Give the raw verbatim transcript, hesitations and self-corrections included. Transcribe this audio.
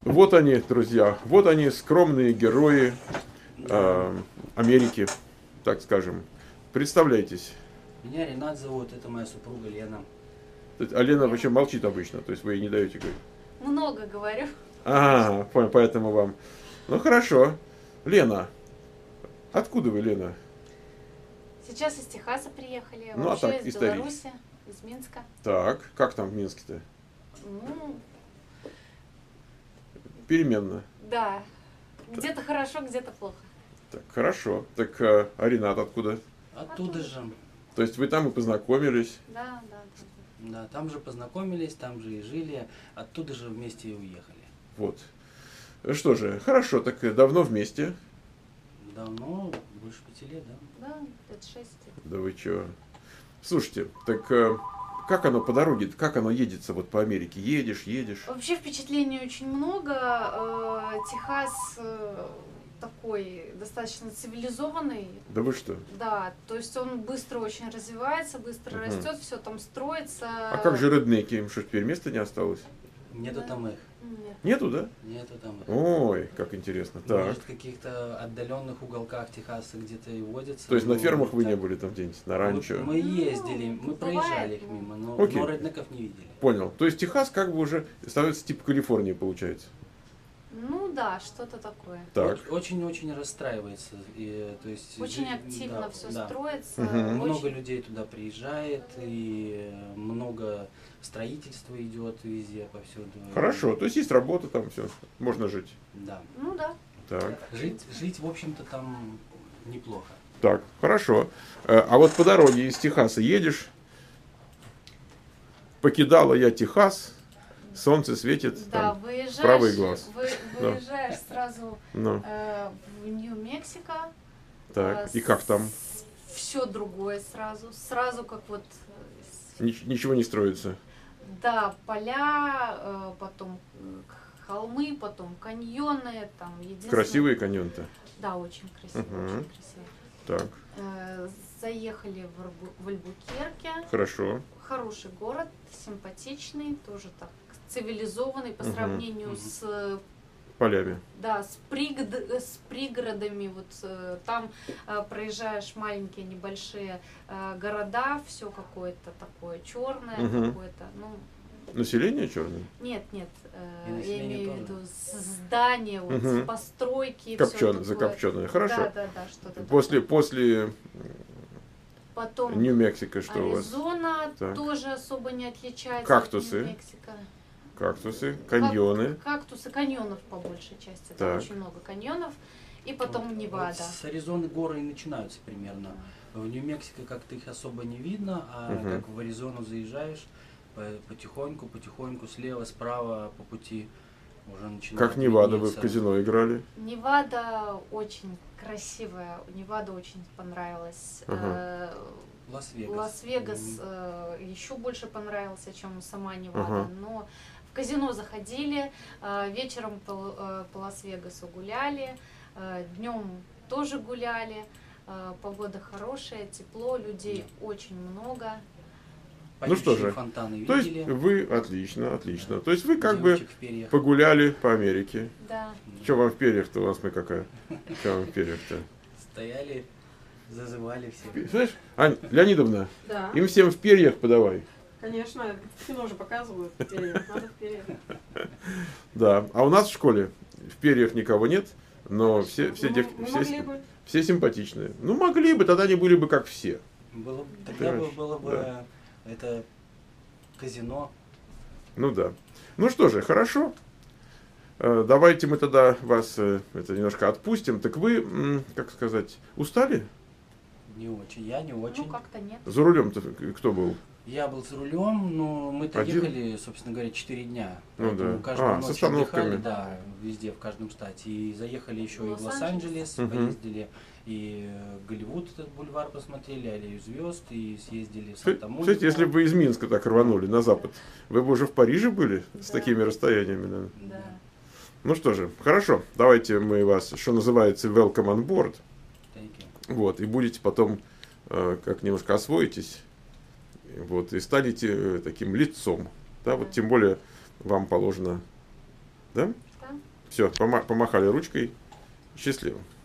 Вот они, друзья, вот они, скромные герои э, Америки, так скажем. Представляйтесь. Меня Ренат зовут, это моя супруга Лена. А Лена вообще молчит обычно, то есть вы ей не даете говорить. Много говорю. А, понял, поэтому вам. Ну хорошо. Лена, откуда вы, Лена? Сейчас из Техаса приехали, Ну, а вообще так, из исторически. Беларуси, из Минска. Так, как там в Минске-то? Ну, Переменно. да, где-то хорошо, где-то плохо. Так, хорошо. Так, а Ренат откуда? Оттуда же. То есть вы там и познакомились? Да, да. Да, там же познакомились, там же и жили, оттуда же вместе и уехали. Вот. Что же, хорошо, так давно вместе? Давно, больше пяти лет, да? Да, лет шесть. Да вы чё? Слушайте, так э, как оно по дороге, как оно едется вот по Америке? Едешь, едешь? Вообще впечатлений очень много. Э, Техас э, такой достаточно цивилизованный. Да вы что? Да, то есть он быстро очень развивается, быстро Мгм. растет, все там строится. А как же реднеки? Им что, теперь места не осталось? Нету Да. там их. Нет. Нету, да? Нету там их. Ой, как интересно. Так. Может, в каких-то отдаленных уголках Техаса где-то и водятся. То есть на но фермах вы так- не были там где-нибудь, на Мы- ранчо? Мы ездили, Ну, мы бывает, проезжали их ну. мимо, но, Окей. но реднеков не видели. Понял. То есть Техас как бы уже становится типа Калифорнии, получается. Ну да, что-то такое. Так. Очень-очень расстраивается. И, то есть, Очень жи- активно да, все да. строится. Мгм. Много очень- людей туда приезжает, и много строительства идет везде, повсюду. Хорошо. То есть есть работа там, все. Можно жить. Да. Ну да. Так. Жить, жить, в общем-то, там неплохо. Так, хорошо. Э, А вот по дороге из Техаса едешь, покидала я Техас, солнце светит Да, там. выезжаешь, правый глаз. вы- Да. выезжаешь сразу Ну, э, в Нью-Мексико. так, и как там? Все другое сразу. Сразу как вот, э, Нич- Ничего не строится. да, поля, э, потом э, холмы, потом каньоны, там единственное- Красивый каньон-то. Да, очень красиво, Мгм. очень красиво. Так, Э, Заехали в, Арбу- в Альбукерке. хорошо. Хороший город, симпатичный, тоже так цивилизованный по Мгм. сравнению Мгм. с, Полями. да, с, пригод- э, с пригородами. Вот э, там э, проезжаешь маленькие небольшие э, города, все какое-то такое черное, Мгм. какое-то, ну Население черное? нет, нет, И э, я население имею в тоже. виду с- здания, вот, Мгм. постройки, Копченое, всё такое. закопченое. Хорошо. Да, да, да, что-то После, такое. после Потом Нью-Мексико что у вас? Аризона Так. тоже особо не отличается Кактусы. от Нью-Мексико. Кактусы, каньоны. Как- кактусы, каньонов по большей части. Так. Там очень много каньонов. И потом Вот- Невада. вот с Аризоны горы и начинаются примерно. В Нью-Мексико как-то их особо не видно, а Мгм. как в Аризону заезжаешь, по- потихоньку, потихоньку, слева, справа по пути уже начинает Как Невада, вы в виднеться. казино играли? Невада очень красивая. Невада очень понравилась. Ага. Э, Лас-Вегас. Лас-Вегас Мгм. э, еще больше понравился, чем сама Невада. Ага. Но в казино заходили, э, вечером по, э, по Лас-Вегасу гуляли, э, днем тоже гуляли. Э, Погода хорошая, тепло, людей очень много. Ну что Поющие же, фонтаны То есть видели. вы, отлично, отлично. То есть вы как бы Девочек в перьях. погуляли по Америке. Да. Что вам в перьях-то, у вас мы какая? Что вам в перьях-то? Стояли, зазывали всех. Знаешь, Ань, Леонидовна, Да, им всем в перьях подавай. конечно, в кино же показывают в перьях, надо в перьях. Да, а у нас в школе в перьях никого нет, но все, все, Ну, дев- мы все, могли бы. все симпатичные. Ну, могли бы, тогда они были бы как все. Было, бы- тогда бы Понимаешь? было бы Да. это казино. Ну да. Ну что же, хорошо. Э, Давайте мы тогда вас э, это немножко отпустим. Так вы, м, как сказать, устали? Не очень. Я не очень. Ну, как-то нет. За рулем-то кто был? Я был за рулем, но мы-то Один? ехали, собственно говоря, четыре дня. Ну Поэтому да. каждую А, ночь с остановками. отдыхали, да, везде, в каждом штате. И заехали еще и в Лос-Анджелес. Лос-Анджелес, Мгм. поездили, и Голливуд этот бульвар посмотрели, Аллею звезд, и съездили в Кстати, Санта-Монику. если бы вы из Минска так рванули на запад, вы бы уже в Париже были с Да. такими расстояниями, наверное. Да. Ну что же, хорошо. Давайте мы вас, что называется, welcome on board. Thank you. Вот, и будете потом, э, как немножко освоитесь, вот, и станете э, таким лицом. Да, вот Да. тем более вам положено, да? Да. Все, помахали ручкой. Счастливо.